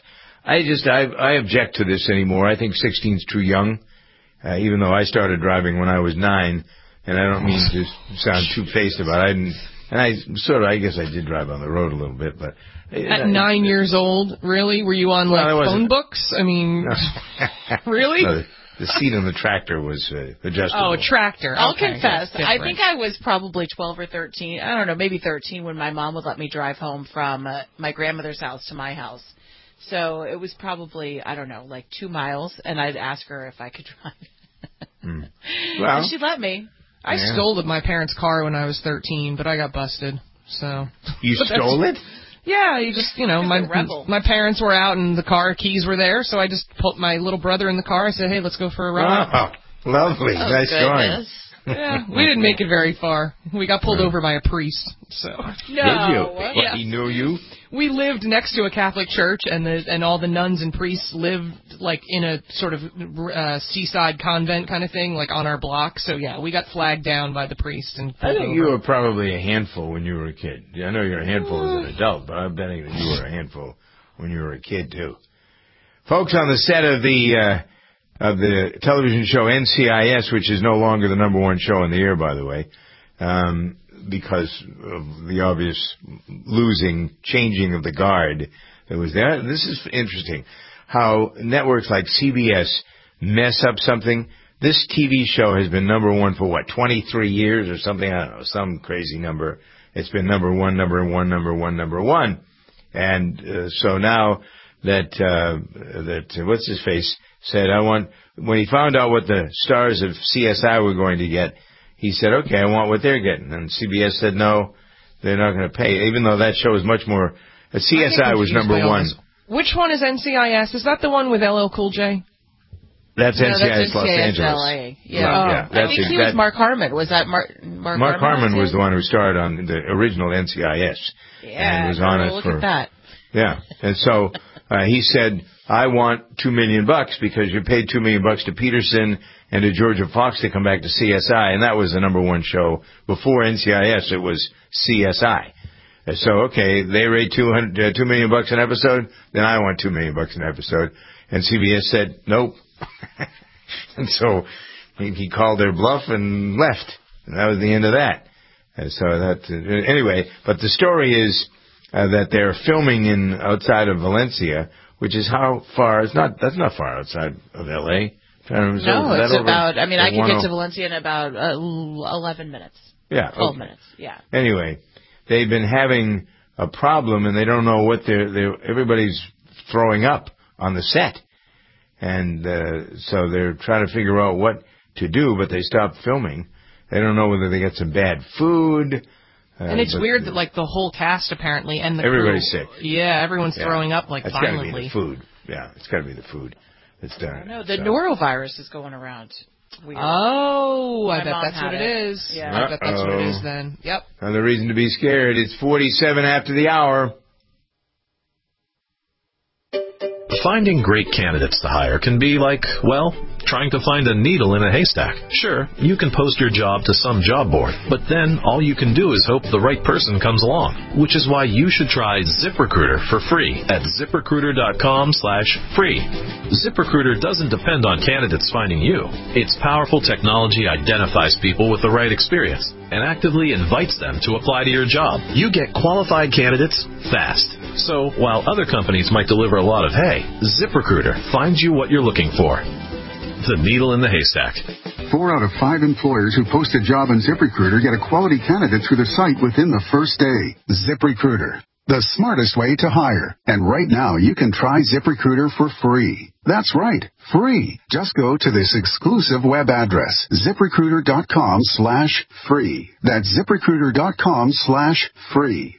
I object to this anymore. I think 16 is too young, even though I started driving when I was 9, and I don't mean to sound two-faced about it. I guess I did drive on the road a little bit, but... At 9 years old, really? Were you on, phone books? I mean, really? No, the seat on the tractor was adjustable. Oh, a tractor. I'll confess. I think I was probably 12 or 13. I don't know, maybe 13 when my mom would let me drive home from my grandmother's house to my house. So it was probably, 2 miles, and I'd ask her if I could drive. Well, and she'd let me. I stole my parents' car when I was 13, but I got busted. So you stole it? Yeah, you just my parents were out and the car keys were there, so I just put my little brother in the car. I said, "Hey, let's go for a ride." Oh, lovely, nice going. Yeah, we didn't make it very far. We got pulled over by a priest. So no, did you? What, he knew you? We lived next to a Catholic church, and all the nuns and priests lived in a sort of seaside convent kind of thing, on our block. So yeah, we got flagged down by the priest and pulled I think over. You were probably a handful when you were a kid. I know you're a handful as an adult, but I'm betting that you were a handful when you were a kid too. Folks, on the set of the television show NCIS, which is no longer the number one show in the air, by the way, because of the obvious changing of the guard that was there. This is interesting, how networks like CBS mess up something. This TV show has been number one for, 23 years or something? I don't know, some crazy number. It's been number one. And so now that what's his face said, when he found out what the stars of CSI were going to get, he said, okay, I want what they're getting. And CBS said, no, they're not going to pay, even though that show is much more... CSI was number one. Which one is NCIS? Is that the one with LL Cool J? That's NCIS Los Angeles. LA. Yeah. I think he was Mark Harmon. Was that Mark Harmon was the one who starred on the original NCIS. Yeah, and was on it look at that. Yeah, and so he said, I want $2 million because you paid $2 million to Peterson and to Georgia Fox to come back to CSI, and that was the number one show. Before NCIS, it was CSI. And so, okay, they rate $2 million an episode, then I want $2 million an episode. And CBS said, nope. And so he called their bluff and left. And that was the end of that. And so anyway, but the story is that they're filming outside of Valencia, which is how far? That's not far outside of L.A. No, it's about, I could get to Valencia in about 11 minutes. Yeah. 12 minutes, yeah. Anyway, they've been having a problem, and they don't know what everybody's throwing up on the set. And so they're trying to figure out what to do, but they stopped filming. They don't know whether they get some bad food. And it's weird that, like, the whole cast, apparently, and the everybody's crew, sick. Yeah, everyone's throwing up, like, violently. It's got to be the food. Yeah, it's got to be the food that's done it. No, the norovirus is going around. Weird. Oh, I bet that's what it is. Yeah. I bet that's what it is then. Yep. Another reason to be scared. It's 47 after the hour. Finding great candidates to hire can be like, well, trying to find a needle in a haystack. Sure, you can post your job to some job board, but then all you can do is hope the right person comes along, which is why you should try ZipRecruiter for free at ZipRecruiter.com/free. ZipRecruiter doesn't depend on candidates finding you. Its powerful technology identifies people with the right experience and actively invites them to apply to your job. You get qualified candidates fast. So while other companies might deliver a lot of hay, ZipRecruiter finds you what you're looking for. The needle in the haystack. 4 out of 5 employers who post a job on ZipRecruiter get a quality candidate through the site within the first day. ZipRecruiter, the smartest way to hire. And right now, you can try ZipRecruiter for free. That's right, free. Just go to this exclusive web address, ZipRecruiter.com/free. That's ZipRecruiter.com/free.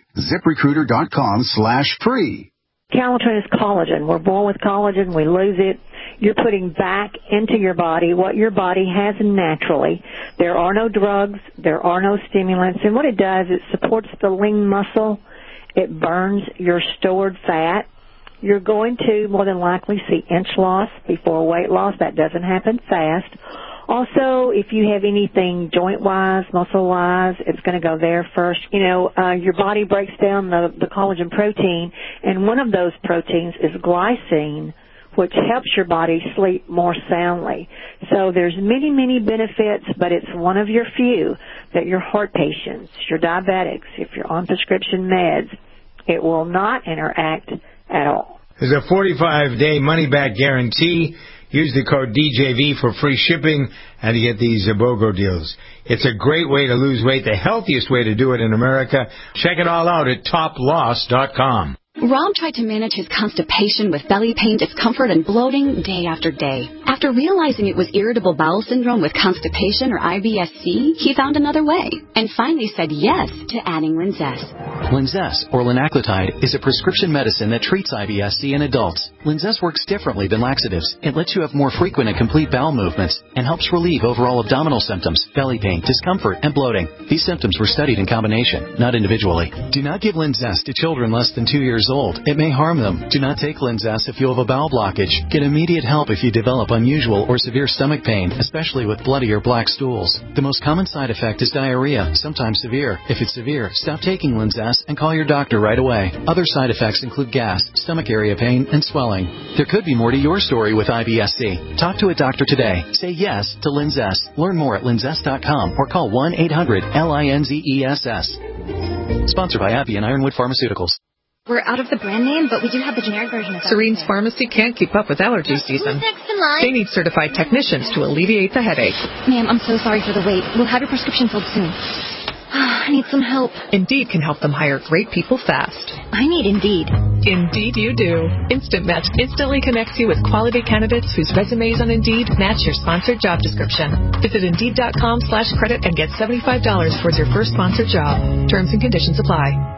ZipRecruiter.com/free. Calatrine is collagen. We're born with collagen. We lose it. You're putting back into your body what your body has naturally. There are no drugs. There are no stimulants. And what it does, it supports the lean muscle. It burns your stored fat. You're going to more than likely see inch loss before weight loss. That doesn't happen fast. Also, if you have anything joint-wise, muscle-wise, it's going to go there first. You know, your body breaks down the collagen protein, and one of those proteins is glycine, which helps your body sleep more soundly. So there's many, many benefits, but it's one of your few that your heart patients, your diabetics, if you're on prescription meds, it will not interact at all. There's a 45-day money-back guarantee. Use the code DJV for free shipping and to get these BOGO deals. It's a great way to lose weight, the healthiest way to do it in America. Check it all out at toploss.com. Rob tried to manage his constipation with belly pain, discomfort, and bloating day after day. After realizing it was irritable bowel syndrome with constipation or IBS-C, he found another way and finally said yes to adding Linzess. Linzess, or linaclotide, is a prescription medicine that treats IBS-C in adults. Linzess works differently than laxatives. It lets you have more frequent and complete bowel movements and helps relieve overall abdominal symptoms, belly pain, discomfort, and bloating. These symptoms were studied in combination, not individually. Do not give Linzess to children less than 2 years old. It may harm them. Do not take Linzess if you have a bowel blockage. Get immediate help if you develop unusual or severe stomach pain, especially with bloody or black stools. The most common side effect is diarrhea, sometimes severe. If it's severe, stop taking Linzess and call your doctor right away. Other side effects include gas, stomach area pain, and swelling. There could be more to your story with IBS-C. Talk to a doctor today. Say yes to Linzess. Learn more at linzess.com or call 1-800-LINZESS. Sponsored by AbbVie and Ironwood Pharmaceuticals. We're out of the brand name, but we do have the generic version of Serene's Pharmacy can't keep up with allergy season. Who's next in line? They need certified technicians to alleviate the headache. Ma'am, I'm so sorry for the wait. We'll have your prescription filled soon. I need some help. Indeed can help them hire great people fast. I need Indeed. Indeed you do. Instant Match instantly connects you with quality candidates whose resumes on Indeed match your sponsored job description. Visit Indeed.com/credit and get $75 towards your first sponsored job. Terms and conditions apply.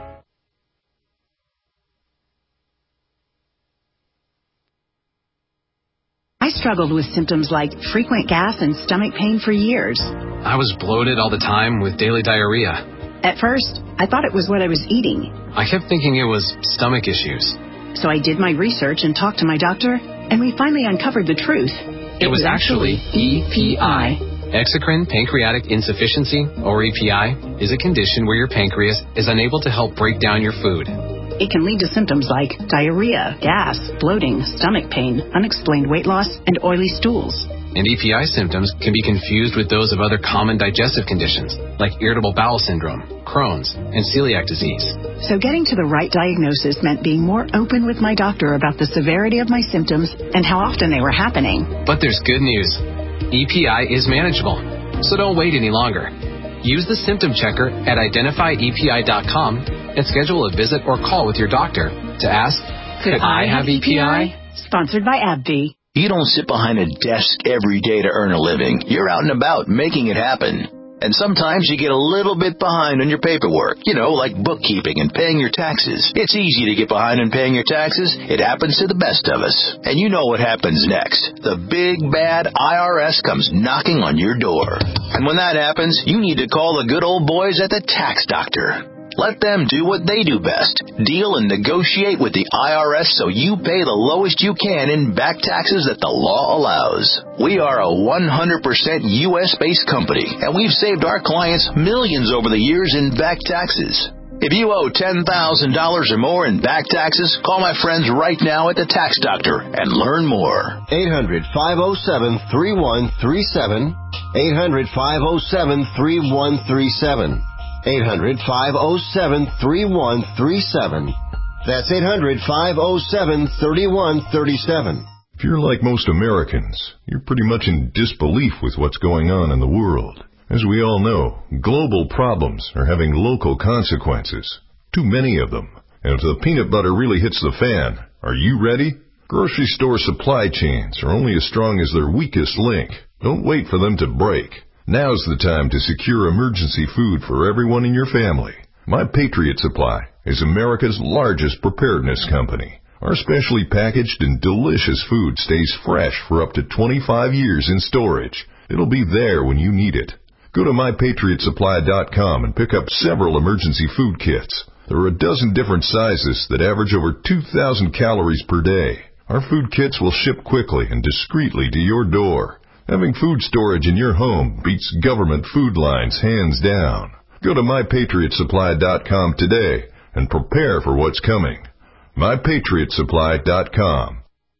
I struggled with symptoms like frequent gas and stomach pain for years. I was bloated all the time with daily diarrhea. At first, I thought it was what I was eating. I kept thinking it was stomach issues. So I did my research and talked to my doctor, and we finally uncovered the truth. It was actually EPI. Exocrine pancreatic insufficiency, or EPI, is a condition where your pancreas is unable to help break down your food. It can lead to symptoms like diarrhea, gas, bloating, stomach pain, unexplained weight loss, and oily stools. And EPI symptoms can be confused with those of other common digestive conditions, like irritable bowel syndrome, Crohn's, and celiac disease. So getting to the right diagnosis meant being more open with my doctor about the severity of my symptoms and how often they were happening. But there's good news. EPI is manageable, so don't wait any longer. Use the symptom checker at identifyepi.com and schedule a visit or call with your doctor to ask, could I have EPI? Sponsored by AbbVie. You don't sit behind a desk every day to earn a living. You're out and about making it happen. And sometimes you get a little bit behind on your paperwork, like bookkeeping and paying your taxes. It's easy to get behind on paying your taxes. It happens to the best of us. And you know what happens next. The big, bad IRS comes knocking on your door. And when that happens, you need to call the good old boys at the Tax Doctor. Let them do what they do best. Deal and negotiate with the IRS so you pay the lowest you can in back taxes that the law allows. We are a 100% U.S.-based company, and we've saved our clients millions over the years in back taxes. If you owe $10,000 or more in back taxes, call my friends right now at the Tax Doctor and learn more. 800-507-3137. 800-507-3137. 800-507-3137. That's 800-507-3137. If you're like most Americans, you're pretty much in disbelief with what's going on in the world. As we all know, global problems are having local consequences. Too many of them. And if the peanut butter really hits the fan, are you ready? Grocery store supply chains are only as strong as their weakest link. Don't wait for them to break. Now's the time to secure emergency food for everyone in your family. My Patriot Supply is America's largest preparedness company. Our specially packaged and delicious food stays fresh for up to 25 years in storage. It'll be there when you need it. Go to MyPatriotSupply.com and pick up several emergency food kits. There are a dozen different sizes that average over 2,000 calories per day. Our food kits will ship quickly and discreetly to your door. Having food storage in your home beats government food lines hands down. Go to MyPatriotSupply.com today and prepare for what's coming. MyPatriotSupply.com.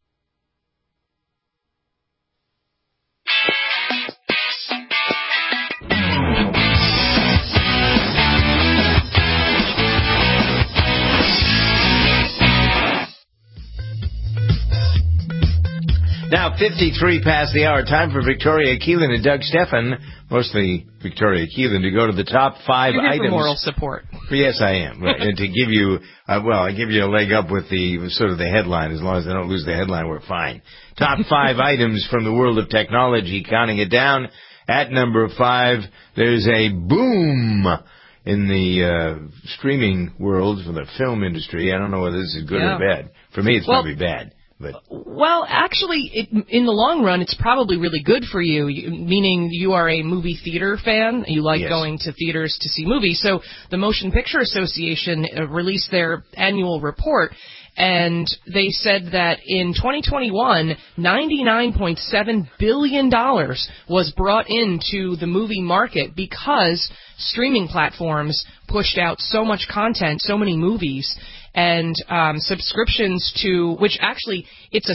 Now, 53 past the hour. Time for Victoria Keelan and Doug Stephan, mostly Victoria Keelan, to go to the top 5 You're here items. for moral support. Yes, I am. Right. And to give you, I give you a leg up with the sort of the headline. As long as I don't lose the headline, we're fine. Top 5 items from the world of technology. Counting it down. At number 5, there's a boom in the streaming world for the film industry. I don't know whether this is good or bad. For me, it's probably bad. Well, actually, in the long run, it's probably really good for you, meaning you are a movie theater fan. You like going to theaters to see movies. So the Motion Picture Association released their annual report, and they said that in 2021, $99.7 billion was brought into the movie market because streaming platforms pushed out so much content, so many movies, and subscriptions to, which actually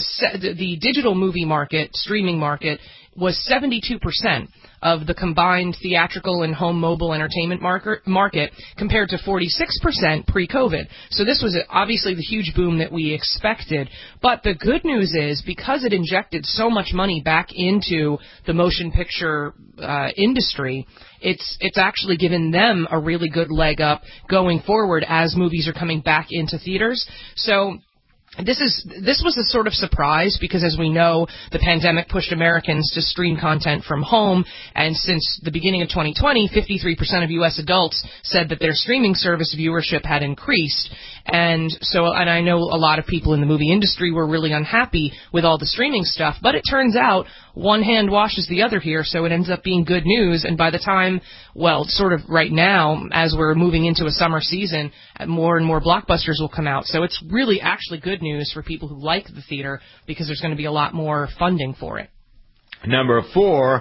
the digital movie market, streaming market, was 72% of the combined theatrical and home mobile entertainment market compared to 46% pre-COVID. So this was obviously the huge boom that we expected. But the good news is, because it injected so much money back into the motion picture industry, it's actually given them a really good leg up going forward as movies are coming back into theaters. So this was a sort of surprise because, as we know, the pandemic pushed Americans to stream content from home, and since the beginning of 2020, 53% of U.S. adults said that their streaming service viewership had increased. And I know a lot of people in the movie industry were really unhappy with all the streaming stuff, but it turns out one hand washes the other here, so it ends up being good news. And by the time, sort of right now, as we're moving into a summer season, more and more blockbusters will come out. So it's really actually good news for people who like the theater, because there's going to be a lot more funding for it. Number 4,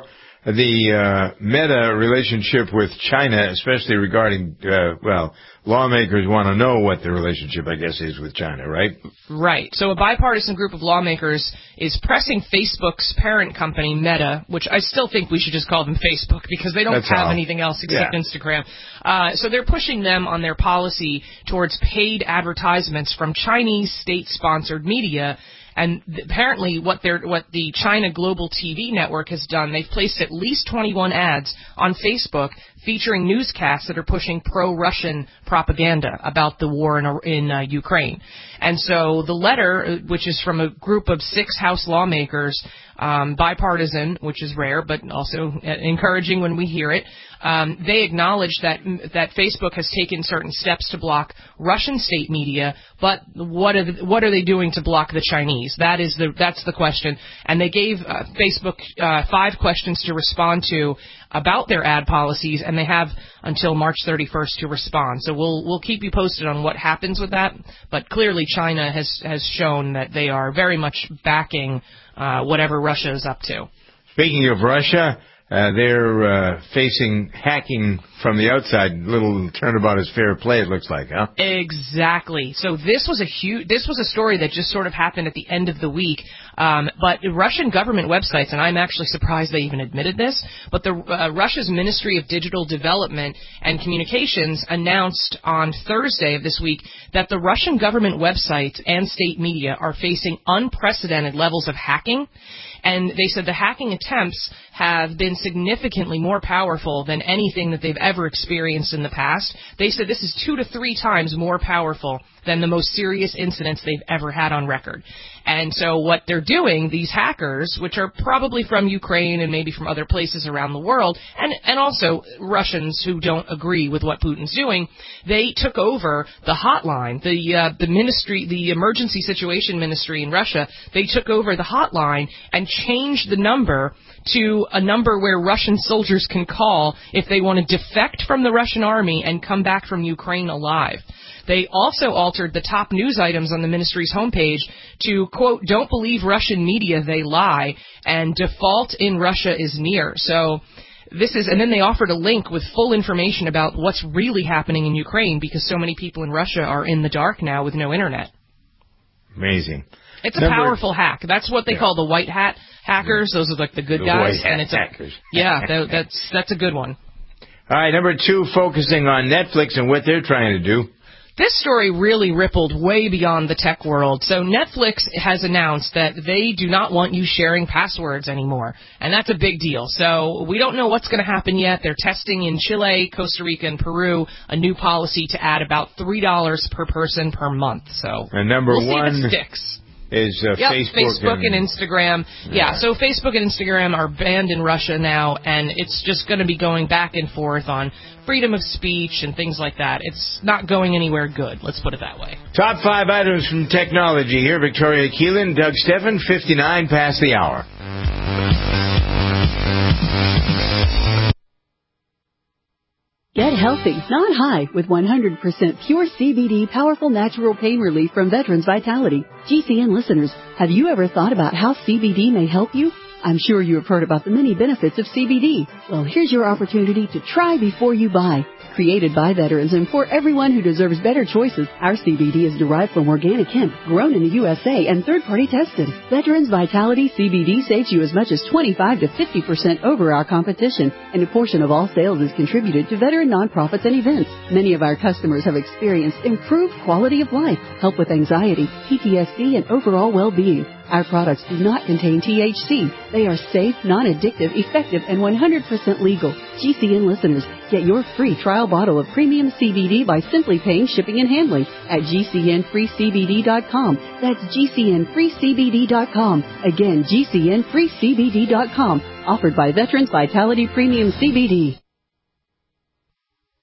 the Meta relationship with China, especially regarding, lawmakers want to know what the relationship, I guess, is with China, right? Right. So a bipartisan group of lawmakers is pressing Facebook's parent company, Meta, which I still think we should just call them Facebook because they don't have anything else except Instagram. So they're pushing them on their policy towards paid advertisements from Chinese state-sponsored media. And apparently what the China Global TV Network has done, they've placed at least 21 ads on Facebook featuring newscasts that are pushing pro-Russian propaganda about the war in Ukraine. And so the letter, which is from a group of 6 House lawmakers, bipartisan, which is rare, but also encouraging when we hear it, they acknowledge that Facebook has taken certain steps to block Russian state media, but what are they doing to block the Chinese? That's the question. And they gave Facebook 5 questions to respond to about their ad policies, and they have until March 31st to respond. So we'll keep you posted on what happens with that. But clearly, China has shown that they are very much backing whatever Russia is up to. Speaking of Russia, they're facing hacking from the outside. Little turnabout is fair play, it looks like, huh? Exactly. So this was a story that just sort of happened at the end of the week. But Russian government websites, and I'm actually surprised they even admitted this, but the Russia's Ministry of Digital Development and Communications announced on Thursday of this week that the Russian government websites and state media are facing unprecedented levels of hacking. And they said the hacking attempts have been significantly more powerful than anything that they've ever experienced in the past. They said this is 2 to 3 times more powerful than the most serious incidents they've ever had on record. And so what they're doing, these hackers, which are probably from Ukraine and maybe from other places around the world, and also Russians who don't agree with what Putin's doing, they took over the hotline, the ministry, the emergency situation ministry in Russia. They took over the hotline and changed the number to a number where Russian soldiers can call if they want to defect from the Russian army and come back from Ukraine alive. They also altered the top news items on the ministry's homepage to, quote, "Don't believe Russian media, they lie," and "Default in Russia is near." So and then they offered a link with full information about what's really happening in Ukraine because so many people in Russia are in the dark now with no internet. Amazing. It's a powerful hack. That's what they call the white hat hackers. Those are like the good guys. White hat hackers. Yeah, that's a good one. All right, number 2, focusing on Netflix and what they're trying to do. This story really rippled way beyond the tech world. So Netflix has announced that they do not want you sharing passwords anymore, and that's a big deal. So we don't know what's going to happen yet. They're testing in Chile, Costa Rica, and Peru a new policy to add about $3 per person per month. So and number we'll 1 see if it sticks. Is Facebook and Instagram. Yeah, so Facebook and Instagram are banned in Russia now, and it's just going to be going back and forth on freedom of speech and things like that. It's not going anywhere good, let's put it that way. Top 5 items from technology here. Victoria Keelan, Doug Steffen, 59 past the hour. Get healthy, not high, with 100% pure CBD powerful natural pain relief from Veterans Vitality. GCN listeners, have you ever thought about how CBD may help you? I'm sure you have heard about the many benefits of CBD. Well, here's your opportunity to try before you buy. Created by veterans and for everyone who deserves better choices, our CBD is derived from organic hemp, grown in the USA, and third-party tested. Veterans Vitality CBD saves you as much as 25 to 50% over our competition, and a portion of all sales is contributed to veteran nonprofits and events. Many of our customers have experienced improved quality of life, help with anxiety, PTSD, and overall well-being. Our products do not contain THC. They are safe, non-addictive, effective, and 100% legal. GCN listeners, get your free trial bottle of premium CBD by simply paying shipping and handling at GCNFreeCBD.com. That's GCNFreeCBD.com. Again, GCNFreeCBD.com. Offered by Veterans Vitality Premium CBD.